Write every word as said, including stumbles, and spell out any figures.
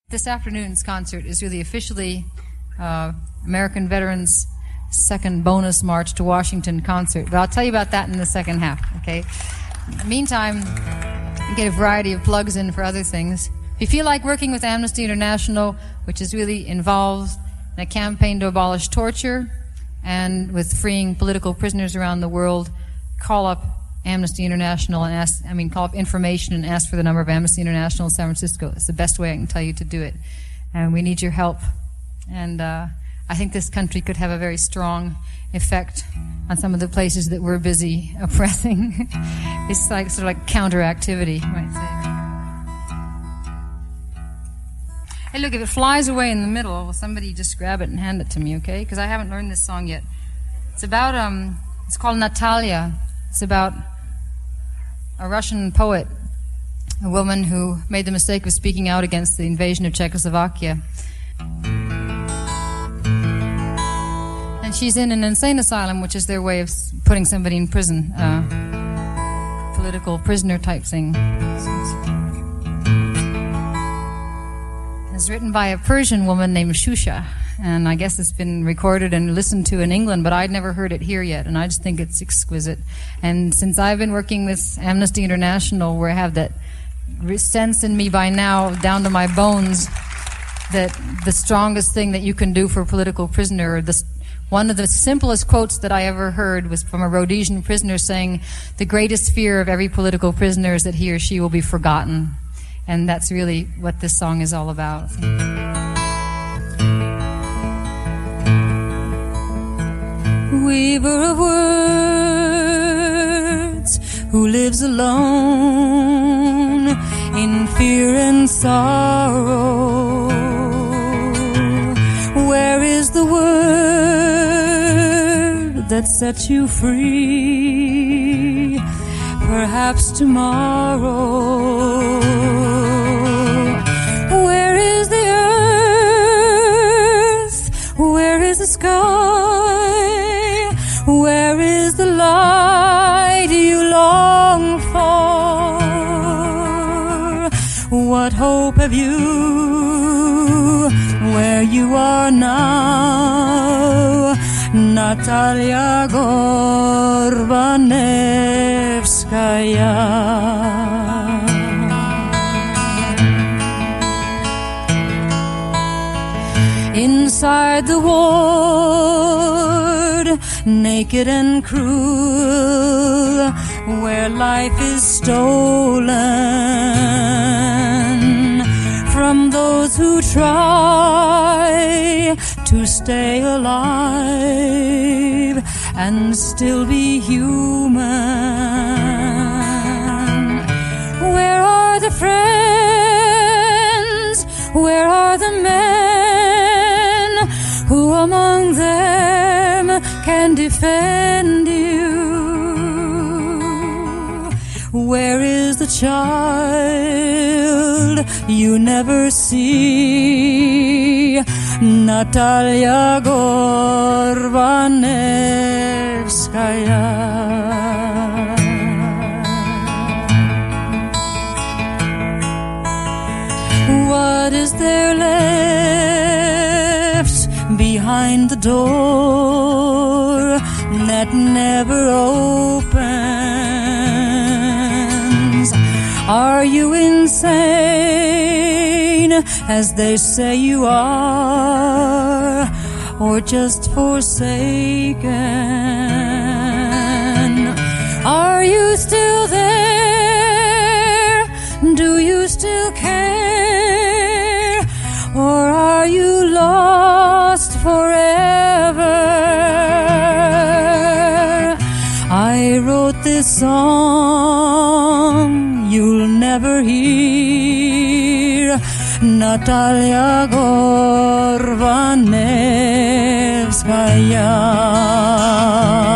This afternoon's concert is really officially uh, American Veterans' second bonus march to Washington concert. But I'll tell you about that in the second half, okay? In the meantime, you get a variety of plugs in for other things. If you feel like working with Amnesty International, which is really involved in a campaign to abolish torture and with freeing political prisoners around the world, call up Amnesty International and ask, I mean, call up information and ask for the number of Amnesty International in San Francisco. It's the best way I can tell you to do it. And we need your help. And uh, I think this country could have a very strong effect on some of the places that we're busy oppressing. It's like sort of like counteractivity, you might say. Hey, look, if it flies away in the middle, will somebody just grab it and hand it to me, okay? Because I haven't learned this song yet. It's about, um, it's called Natalia. It's about a Russian poet, a woman who made the mistake of speaking out against the invasion of Czechoslovakia. And she's in an insane asylum, which is their way of putting somebody in prison, uh, political prisoner type thing. It's written by a Persian woman named Shusha, and I guess it's been recorded and listened to in England, but I'd never heard it here yet, and I just think it's exquisite. And since I've been working with Amnesty International, where I have that sense in me by now, down to my bones, that the strongest thing that you can do for a political prisoner, the, one of the simplest quotes that I ever heard was from a Rhodesian prisoner saying, the greatest fear of every political prisoner is that he or she will be forgotten. And that's really what this song is all about. Weaver of words, who lives alone in fear and sorrow. Where is the word that sets you free? Perhaps tomorrow. Where is the earth? Where is the sky? Where is the light you long for? What hope have you where you are now? Natalia Gorbanevskaya. Inside the ward, naked and cruel, where life is stolen from those who try to stay alive and still be human. Where are the friends? Where are the men? Who among them can defend you? Where is the child you never see? Natalia Gorbanevskaya. What is there left behind the door that never opens? Are you insane, as they say you are, or just forsaken? Are you still there? Do you still care? Or are you lost forever? I wrote this song you'll never hear. Natalia Gorbanevskaya.